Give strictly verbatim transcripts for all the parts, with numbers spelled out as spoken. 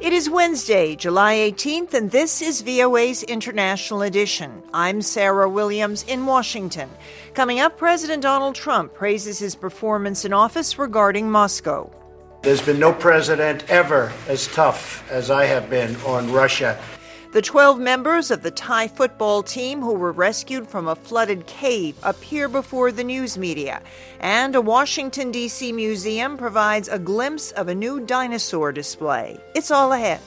It is Wednesday, July eighteenth, and this is V O A's International Edition. I'm Sarah Williams in Washington. Coming up, President Donald Trump praises his performance in office regarding Moscow. There's been no president ever as tough as I have been on Russia. The twelve members of the Thai football team who were rescued from a flooded cave appear before the news media. And a Washington, D C museum provides a glimpse of a new dinosaur display. It's all ahead.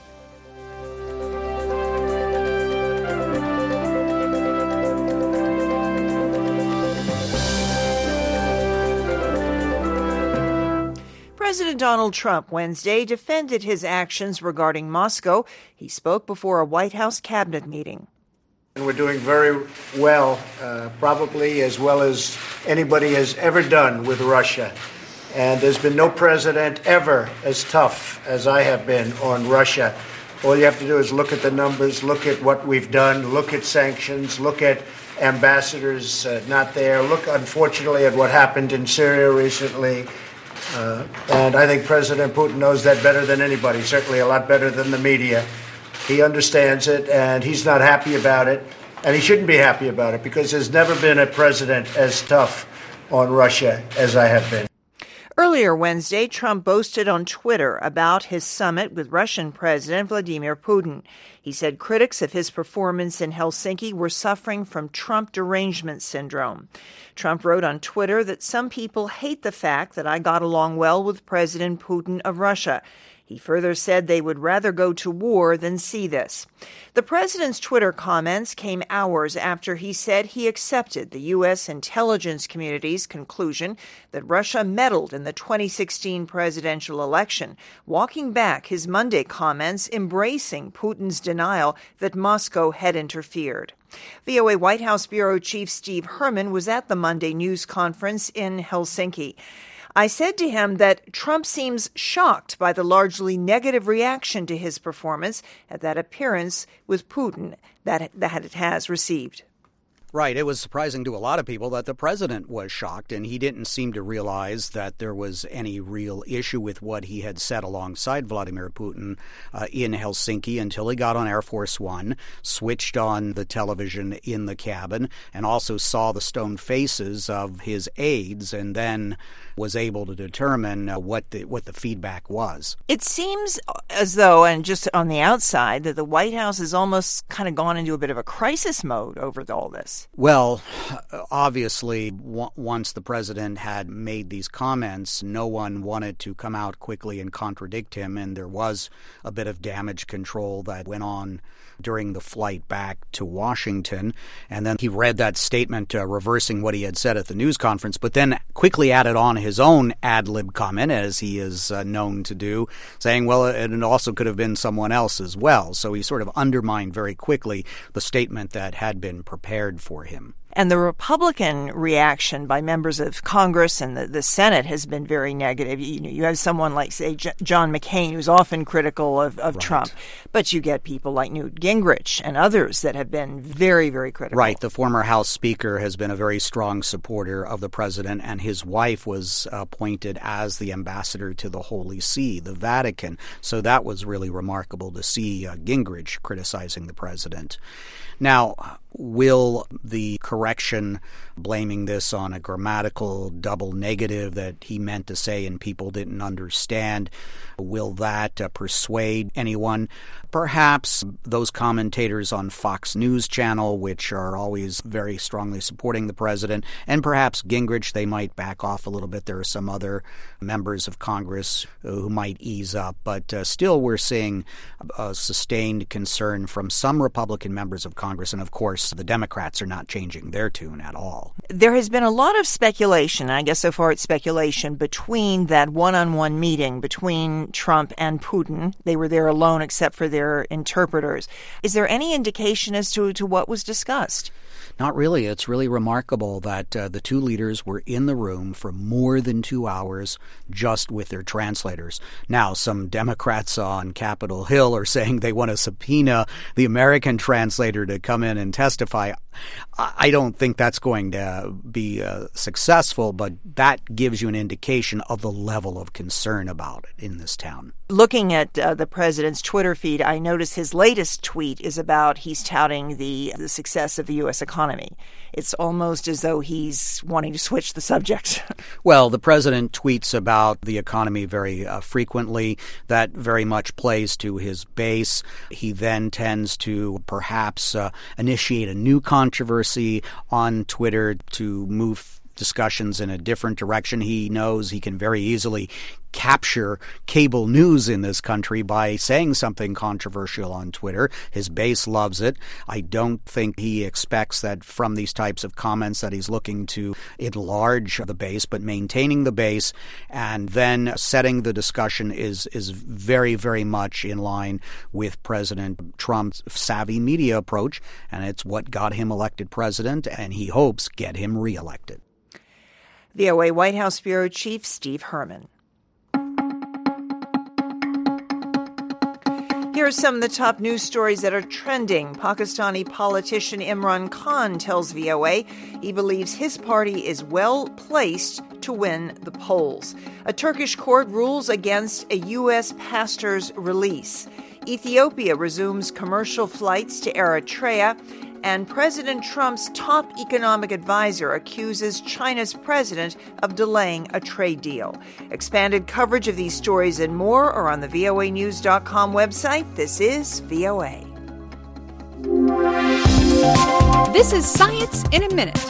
President Donald Trump Wednesday defended his actions regarding Moscow. He spoke before a White House cabinet meeting. We're doing very well, uh, probably as well as anybody has ever done with Russia. And there's been no president ever as tough as I have been on Russia. All you have to do is look at the numbers, look at what we've done, look at sanctions, look at ambassadors uh, not there, look, unfortunately, at what happened in Syria recently. Uh, and I think President Putin knows that better than anybody, certainly a lot better than the media. He understands it, and he's not happy about it, and he shouldn't be happy about it, because there's never been a president as tough on Russia as I have been. Earlier Wednesday, Trump boasted on Twitter about his summit with Russian President Vladimir Putin. He said critics of his performance in Helsinki were suffering from Trump derangement syndrome. Trump wrote on Twitter that some people hate the fact that I got along well with President Putin of Russia. He further said they would rather go to war than see this. The president's Twitter comments came hours after he said he accepted the U S intelligence community's conclusion that Russia meddled in the twenty sixteen presidential election, walking back his Monday comments embracing Putin's denial that Moscow had interfered. V O A White House Bureau Chief Steve Herman was at the Monday news conference in Helsinki. I said to him that Trump seems shocked by the largely negative reaction to his performance at that appearance with Putin that, that it has received. Right. It was surprising to a lot of people that the president was shocked, and he didn't seem to realize that there was any real issue with what he had said alongside Vladimir Putin uh, in Helsinki until he got on Air Force One, switched on the television in the cabin, and also saw the stone faces of his aides, and then was able to determine uh, what the what the feedback was. It seems as though, and just on the outside, that the White House has almost kind of gone into a bit of a crisis mode over all this. Well, obviously, w- once the president had made these comments, no one wanted to come out quickly and contradict him, and there was a bit of damage control that went on during the flight back to Washington. And then he read that statement uh, reversing what he had said at the news conference, but then quickly added on his own ad lib comment, as he is uh, known to do, saying, well, it also could have been someone else as well. So he sort of undermined very quickly the statement that had been prepared for him. And the Republican reaction by members of Congress and the, the Senate has been very negative. You know, you have someone like, say, J- John McCain, who's often critical of, of right. Trump. But you get people like Newt Gingrich and others that have been very, very critical. Right. The former House Speaker has been a very strong supporter of the president, and his wife was appointed as the ambassador to the Holy See, the Vatican. So that was really remarkable to see uh, Gingrich criticizing the president. Now, will the correction blaming this on a grammatical double negative that he meant to say and people didn't understand, will that uh, persuade anyone? Perhaps those commentators on Fox News Channel, which are always very strongly supporting the president, and perhaps Gingrich, they might back off a little bit. There are some other members of Congress who might ease up, but uh, still we're seeing a sustained concern from some Republican members of Congress, and of course the Democrats are not changing their tune at all. There has been a lot of speculation, I guess so far it's speculation, between that one-on-one meeting between Trump and Putin. They were there alone except for their interpreters. Is there any indication as to, to what was discussed? Not really. It's really remarkable that uh, the two leaders were in the room for more than two hours just with their translators. Now, some Democrats on Capitol Hill are saying they want to subpoena the American translator to come in and testify. I don't think that's going to be uh, successful, but that gives you an indication of the level of concern about it in this town. Looking at uh, the president's Twitter feed, I notice his latest tweet is about he's touting the, the success of the U S economy. It's almost as though he's wanting to switch the subject. Well, the president tweets about the economy very uh, frequently. That very much plays to his base. He then tends to perhaps uh, initiate a new controversy on Twitter to move discussions in a different direction. He knows he can very easily capture cable news in this country by saying something controversial on Twitter. His base loves it. I don't think he expects that from these types of comments that he's looking to enlarge the base, but maintaining the base and then setting the discussion is is very, very much in line with President Trump's savvy media approach, and it's what got him elected president, and he hopes get him reelected. V O A White House Bureau Chief Steve Herman. Here are some of the top news stories that are trending. Pakistani politician Imran Khan tells V O A he believes his party is well placed to win the polls. A Turkish court rules against a U S pastor's release. Ethiopia resumes commercial flights to Eritrea. And President Trump's top economic advisor accuses China's president of delaying a trade deal. Expanded coverage of these stories and more are on the V O A news dot com website. This is V O A. This is Science in a Minute.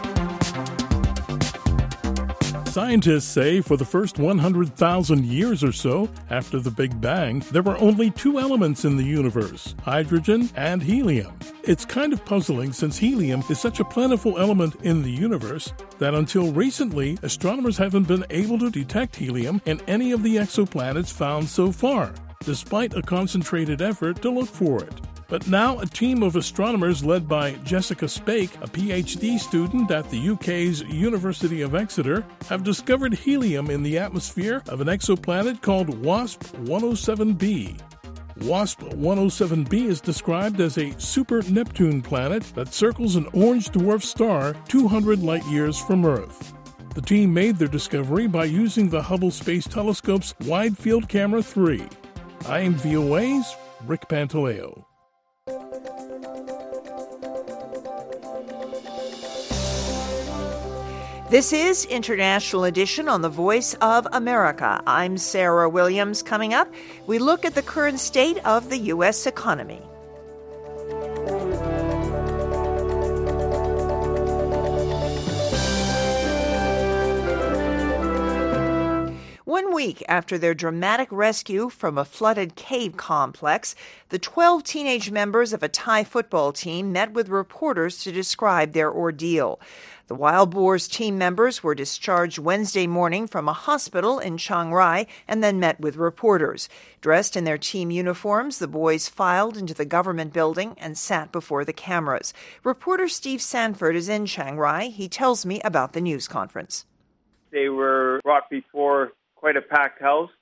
Scientists say for the first one hundred thousand years or so after the Big Bang, there were only two elements in the universe, hydrogen and helium. It's kind of puzzling since helium is such a plentiful element in the universe that until recently, astronomers haven't been able to detect helium in any of the exoplanets found so far, despite a concentrated effort to look for it. But now a team of astronomers led by Jessica Spake, a P H D student at the U K's University of Exeter, have discovered helium in the atmosphere of an exoplanet called WASP one oh seven b. WASP one oh seven b is described as a super-Neptune planet that circles an orange dwarf star two hundred light-years from Earth. The team made their discovery by using the Hubble Space Telescope's Wide Field Camera three. I am V O A's Rick Pantaleo. This is International Edition on the Voice of America. I'm Sarah Williams. Coming up, we look at the current state of the U S economy. One week after their dramatic rescue from a flooded cave complex, the twelve teenage members of a Thai football team met with reporters to describe their ordeal. The Wild Boars team members were discharged Wednesday morning from a hospital in Chiang Rai and then met with reporters. Dressed in their team uniforms, the boys filed into the government building and sat before the cameras. Reporter Steve Sanford is in Chiang Rai. He tells me about the news conference. They were brought before quite a packed house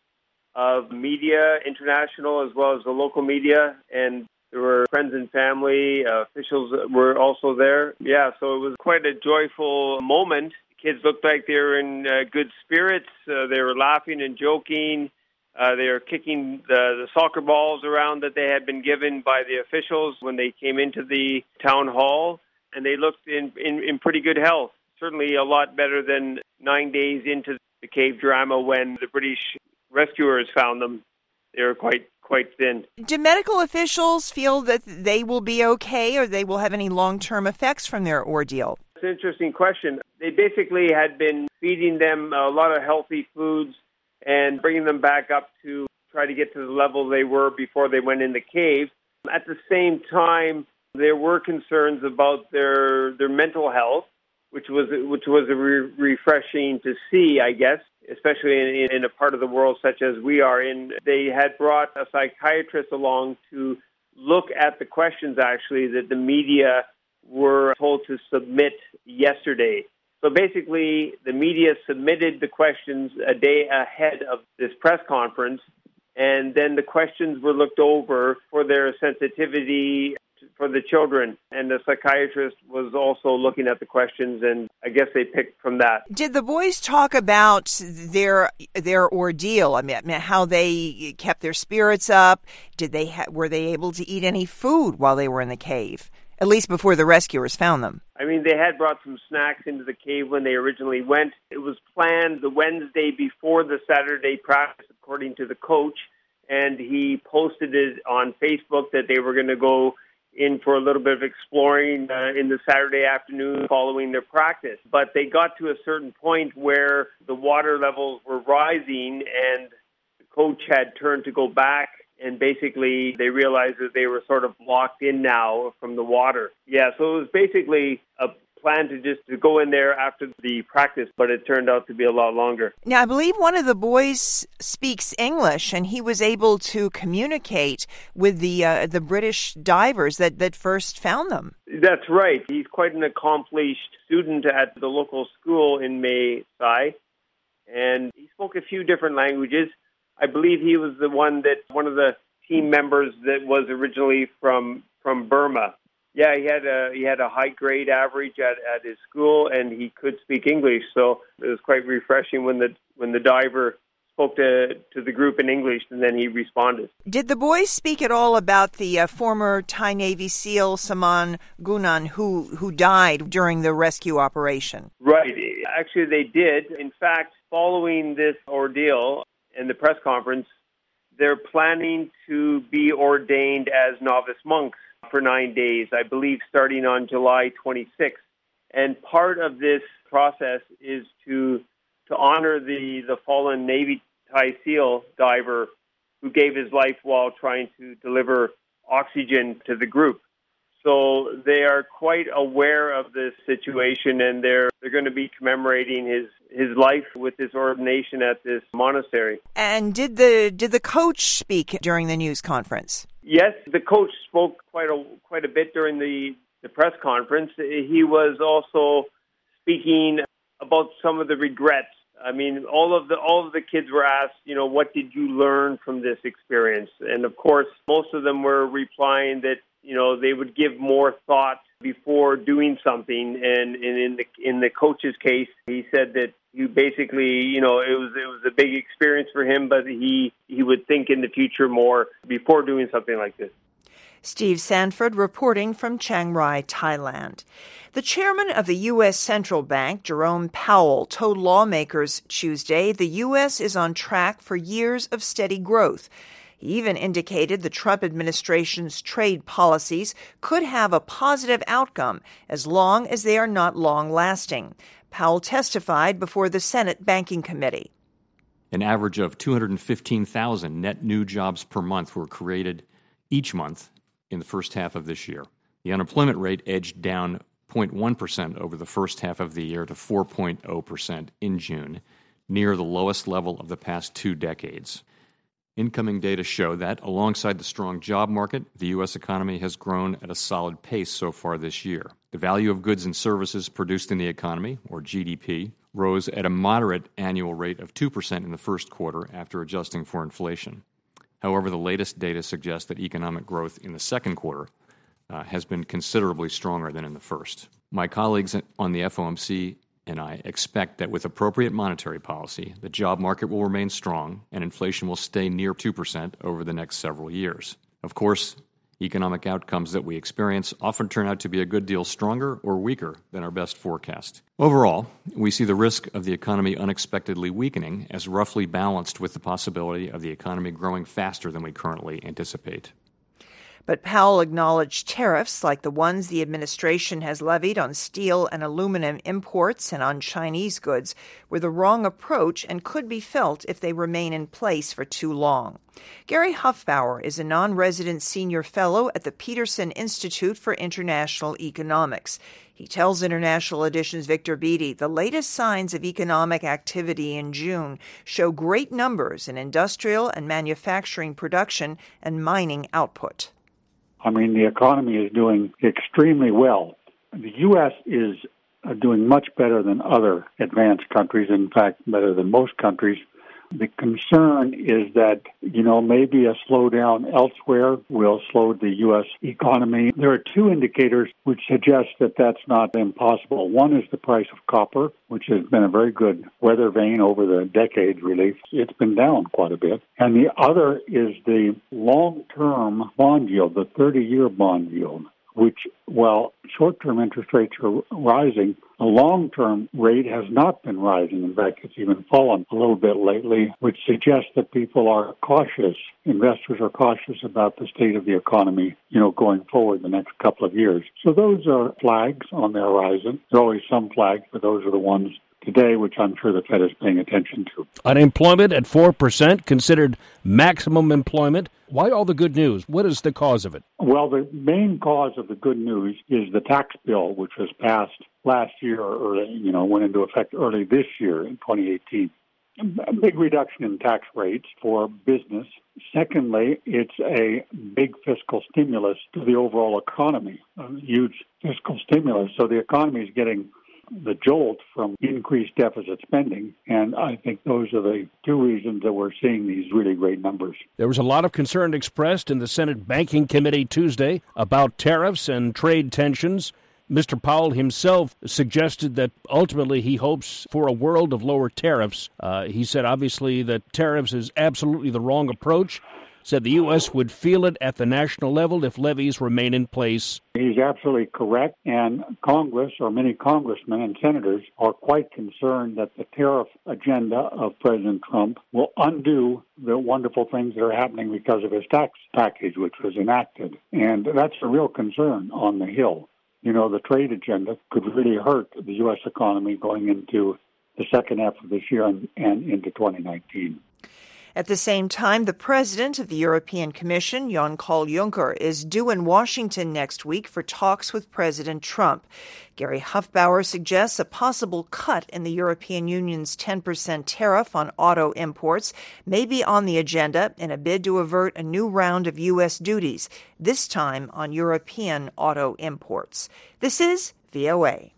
of media, international as well as the local media, and there were friends and family, uh, officials were also there. Yeah, so it was quite a joyful moment. The kids looked like they were in uh, good spirits. Uh, they were laughing and joking. Uh, they were kicking the, the soccer balls around that they had been given by the officials when they came into the town hall, and they looked in, in, in pretty good health. Certainly a lot better than nine days into the cave drama when the British rescuers found them. They were quite quite thin. Do medical officials feel that they will be okay or they will have any long-term effects from their ordeal? It's an interesting question. They basically had been feeding them a lot of healthy foods and bringing them back up to try to get to the level they were before they went in the cave. At the same time, there were concerns about their their mental health, which was which was a re- refreshing to see, I guess, especially in, in a part of the world such as we are in. They had brought a psychiatrist along to look at the questions, actually, that the media were told to submit yesterday. So basically, the media submitted the questions a day ahead of this press conference, and then the questions were looked over for their sensitivity for the children. And the psychiatrist was also looking at the questions, and I guess they picked from that. Did the boys talk about their their ordeal? I mean, how they kept their spirits up? Did they ha- were they able to eat any food while they were in the cave? At least before the rescuers found them. I mean, they had brought some snacks into the cave when they originally went. It was planned the Wednesday before the Saturday practice, according to the coach, and he posted it on Facebook that they were going to go in for a little bit of exploring uh, in the Saturday afternoon following their practice. But they got to a certain point where the water levels were rising, and the coach had turned to go back. And basically, they realized that they were sort of locked in now from the water. Yeah, so it was basically a plan to just to go in there after the practice, but it turned out to be a lot longer. Now, I believe one of the boys speaks English, and he was able to communicate with the uh, the British divers that, that first found them. That's right. He's quite an accomplished student at the local school in Mae Sai, and he spoke a few different languages. I believe he was the one that, one of the team members that was originally from, from Burma. Yeah, he had a he had a high grade average at, at his school, and he could speak English. So it was quite refreshing when the when the diver spoke to to the group in English, and then he responded. Did the boys speak at all about the uh, former Thai Navy SEAL Saman Gunan who who died during the rescue operation? Right. Actually, they did. In fact, following this ordeal and the press conference, they're planning to be ordained as novice monks for nine days, I believe, starting on July twenty-sixth. And part of this process is to to honor the, the fallen Navy Thai SEAL diver who gave his life while trying to deliver oxygen to the group. So they are quite aware of this situation, and they're they're going to be commemorating his, his life with his ordination at this monastery. And did the did the coach speak during the news conference? Yes, the coach spoke quite a quite a bit during the, the press conference. He was also speaking about some of the regrets. I mean, all of the all of the kids were asked, you know, what did you learn from this experience? And of course, most of them were replying that, you know, they would give more thought before doing something. And, and in the in the coach's case, he said that he basically, you know, it was it was a big experience for him, but he, he would think in the future more before doing something like this. Steve Sanford reporting from Chiang Rai, Thailand. The chairman of the U S Central Bank, Jerome Powell, told lawmakers Tuesday the U S is on track for years of steady growth. He even indicated the Trump administration's trade policies could have a positive outcome as long as they are not long-lasting. Powell testified before the Senate Banking Committee. An average of two hundred fifteen thousand net new jobs per month were created each month in the first half of this year. The unemployment rate edged down zero point one percent over the first half of the year to four point zero percent in June, near the lowest level of the past two decades. Incoming data show that, alongside the strong job market, the U S economy has grown at a solid pace so far this year. The value of goods and services produced in the economy, or G D P, rose at a moderate annual rate of two percent in the first quarter after adjusting for inflation. However, the latest data suggests that economic growth in the second quarter uh, has been considerably stronger than in the first. My colleagues on the F O M C and I expect that with appropriate monetary policy, the job market will remain strong and inflation will stay near two percent over the next several years. Of course, economic outcomes that we experience often turn out to be a good deal stronger or weaker than our best forecast. Overall, we see the risk of the economy unexpectedly weakening as roughly balanced with the possibility of the economy growing faster than we currently anticipate. But Powell acknowledged tariffs like the ones the administration has levied on steel and aluminum imports and on Chinese goods were the wrong approach and could be felt if they remain in place for too long. Gary Huffbauer is a non-resident senior fellow at the Peterson Institute for International Economics. He tells International Edition's Victor Beattie the latest signs of economic activity in June show great numbers in industrial and manufacturing production and mining output. I mean, the economy is doing extremely well. The U S is doing much better than other advanced countries, in fact, better than most countries The concern is that, you know, maybe a slowdown elsewhere will slow the U S economy. There are two indicators which suggest that that's not impossible. One is the price of copper, which has been a very good weather vane over the decades, really. It's been down quite a bit. And the other is the long-term bond yield, the thirty-year bond yield, which, while short-term interest rates are rising, the long-term rate has not been rising. In fact, it's even fallen a little bit lately, which suggests that people are cautious. Investors are cautious about the state of the economy, you know, going forward the next couple of years. So those are flags on the horizon. There are always some flags, but those are the ones today, which I'm sure the Fed is paying attention to. Unemployment at four percent, considered maximum employment. Why all the good news? What is the cause of it? Well, the main cause of the good news is the tax bill, which was passed last year, or, you know, went into effect early this year in twenty eighteen. A big reduction in tax rates for business. Secondly, it's a big fiscal stimulus to the overall economy, a huge fiscal stimulus. So the economy is getting the jolt from increased deficit spending, and I think those are the two reasons that we're seeing these really great numbers. There was a lot of concern expressed in the Senate Banking Committee Tuesday about tariffs and trade tensions. Mister Powell himself suggested that ultimately he hopes for a world of lower tariffs. Uh, he said, obviously, that tariffs is absolutely the wrong approach. Said the U S would feel it at the national level if levies remain in place. He's absolutely correct, and Congress, or many congressmen and senators, are quite concerned that the tariff agenda of President Trump will undo the wonderful things that are happening because of his tax package, which was enacted. And that's a real concern on the Hill. You know, the trade agenda could really hurt the U S economy going into the second half of this year and, and into twenty nineteen. At the same time, the president of the European Commission, Jan-Claude Juncker, is due in Washington next week for talks with President Trump. Gary Huffbauer suggests a possible cut in the European Union's ten percent tariff on auto imports may be on the agenda in a bid to avert a new round of U S duties, this time on European auto imports. This is V O A.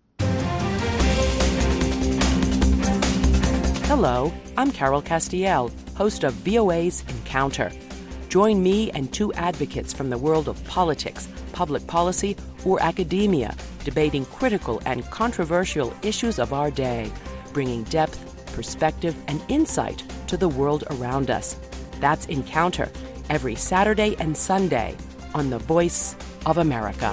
Hello, I'm Carol Castiel, host of V O A's Encounter. Join me and two advocates from the world of politics, public policy, or academia, debating critical and controversial issues of our day, bringing depth, perspective, and insight to the world around us. That's Encounter, every Saturday and Sunday on The Voice of America.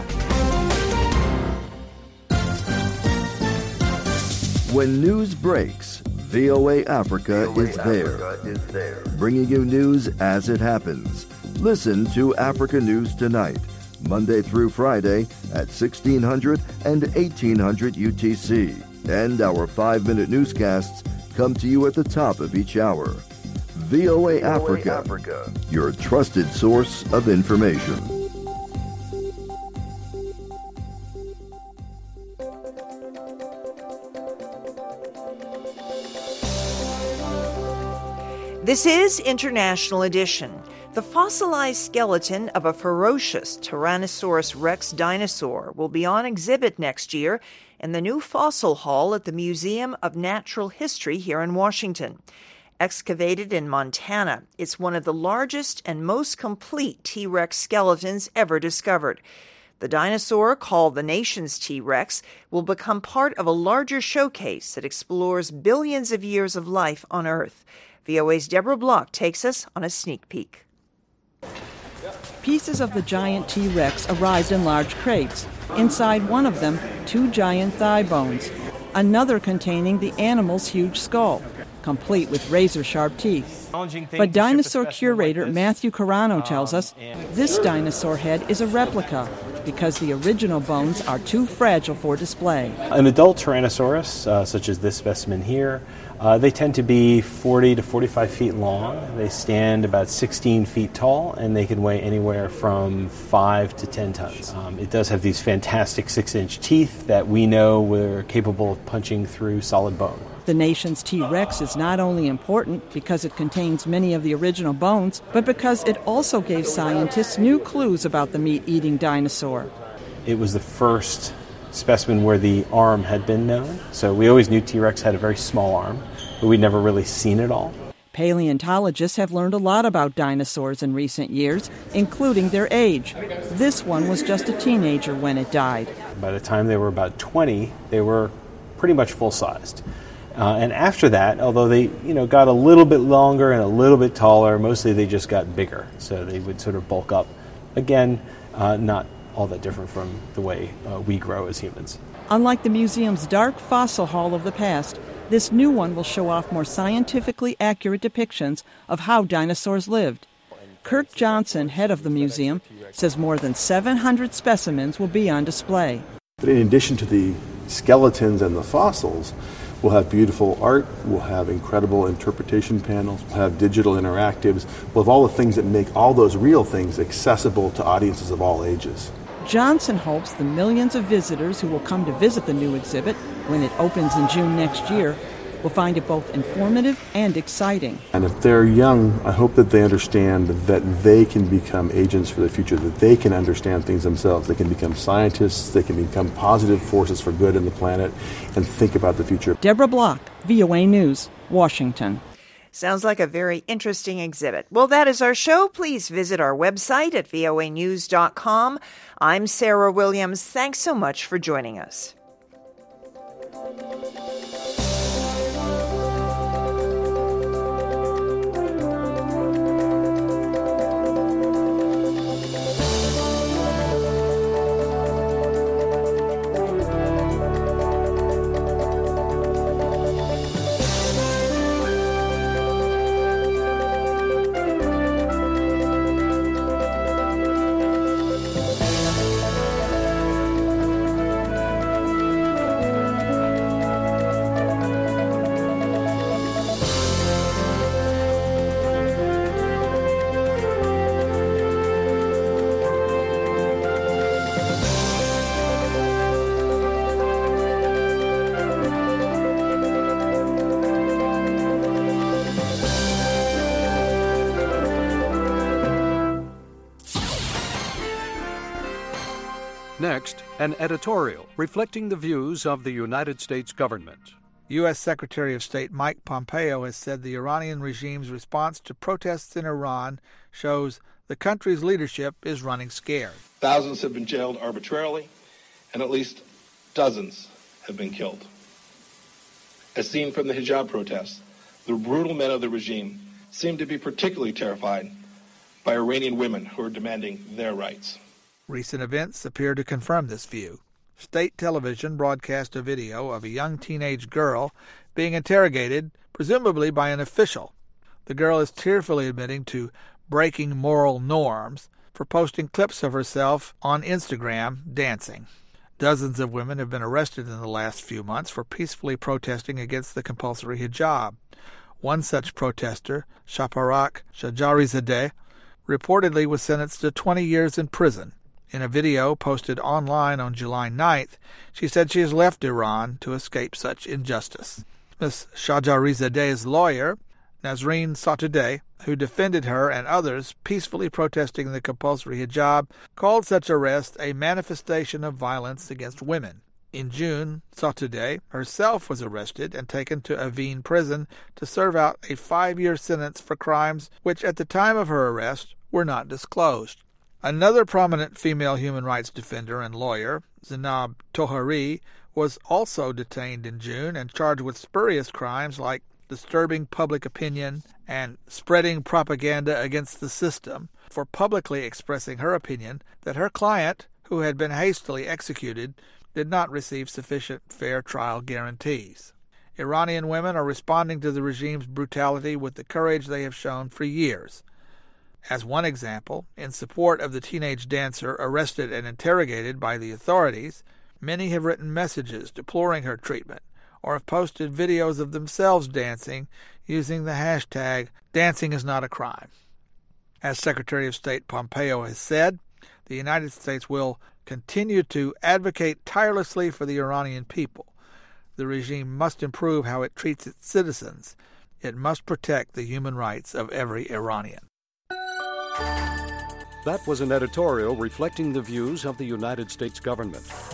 When news breaks, V O A Africa, V O A is, there, Africa is there, bringing you news as it happens. Listen to Africa News Tonight, Monday through Friday at sixteen hundred and eighteen hundred U T C. And our five-minute newscasts come to you at the top of each hour. V O A, V O A Africa, Africa, your trusted source of information. This is International Edition. The fossilized skeleton of a ferocious Tyrannosaurus rex dinosaur will be on exhibit next year in the new fossil hall at the Museum of Natural History here in Washington. Excavated in Montana, it's one of the largest and most complete T-Rex skeletons ever discovered. The dinosaur, called the nation's T-Rex, will become part of a larger showcase that explores billions of years of life on Earth. V O A's Deborah Block takes us on a sneak peek. Pieces of the giant T-Rex arrived in large crates. Inside one of them, two giant thigh bones. Another containing the animal's huge skull, complete with razor-sharp teeth. But dinosaur curator Matthew Carano tells us this dinosaur head is a replica because the original bones are too fragile for display. An adult Tyrannosaurus, uh, such as this specimen here, uh, they tend to be forty to forty-five feet long. They stand about sixteen feet tall, and they can weigh anywhere from five to ten tons. Um, it does have these fantastic six-inch teeth that we know were capable of punching through solid bone. The nation's T-Rex is not only important because it contains many of the original bones, but because it also gave scientists new clues about the meat-eating dinosaur. It was the first specimen where the arm had been known. So we always knew T-Rex had a very small arm, but we'd never really seen it all. Paleontologists have learned a lot about dinosaurs in recent years, including their age. This one was just a teenager when it died. By the time they were about twenty, they were pretty much full-sized. Uh, and after that, although they you know got a little bit longer and a little bit taller, mostly they just got bigger. So they would sort of bulk up. Again, uh, not all that different from the way uh, we grow as humans. Unlike the museum's dark fossil hall of the past, this new one will show off more scientifically accurate depictions of how dinosaurs lived. Kirk Johnson, head of the museum, says more than seven hundred specimens will be on display. But in addition to the skeletons and the fossils, we'll have beautiful art, we'll have incredible interpretation panels, we'll have digital interactives, we'll have all the things that make all those real things accessible to audiences of all ages. Johnson hopes the millions of visitors who will come to visit the new exhibit when it opens in June next year will find it both informative and exciting. And if they're young, I hope that they understand that they can become agents for the future, that they can understand things themselves. They can become scientists, they can become positive forces for good in the planet, and think about the future. Deborah Block, V O A News, Washington. Sounds like a very interesting exhibit. Well, that is our show. Please visit our website at V O A news dot com. I'm Sarah Williams. Thanks so much for joining us. Next, an editorial reflecting the views of the United States government. U S Secretary of State Mike Pompeo has said the Iranian regime's response to protests in Iran shows the country's leadership is running scared. Thousands have been jailed arbitrarily, and at least dozens have been killed. As seen from the hijab protests, the brutal men of the regime seem to be particularly terrified by Iranian women who are demanding their rights. Recent events appear to confirm this view. State television broadcast a video of a young teenage girl being interrogated, presumably by an official. The girl is tearfully admitting to breaking moral norms for posting clips of herself on Instagram dancing. Dozens of women have been arrested in the last few months for peacefully protesting against the compulsory hijab. One such protester, Shaparak Shajarizadeh, reportedly was sentenced to twenty years in prison. In a video posted online on July ninth, she said she has left Iran to escape such injustice. Miz Shajarizadeh's lawyer, Nasreen Sotoudeh, who defended her and others peacefully protesting the compulsory hijab, called such arrest a manifestation of violence against women. In June, Sotoudeh herself was arrested and taken to Evin prison to serve out a five-year sentence for crimes which at the time of her arrest were not disclosed. Another prominent female human rights defender and lawyer, Zainab Tohari, was also detained in June and charged with spurious crimes like disturbing public opinion and spreading propaganda against the system for publicly expressing her opinion that her client, who had been hastily executed, did not receive sufficient fair trial guarantees. Iranian women are responding to the regime's brutality with the courage they have shown for years. As one example, in support of the teenage dancer arrested and interrogated by the authorities, many have written messages deploring her treatment or have posted videos of themselves dancing using the hashtag Dancing is Not a Crime. As Secretary of State Pompeo has said, the United States will continue to advocate tirelessly for the Iranian people. The regime must improve how it treats its citizens. It must protect the human rights of every Iranian. That was an editorial reflecting the views of the United States government.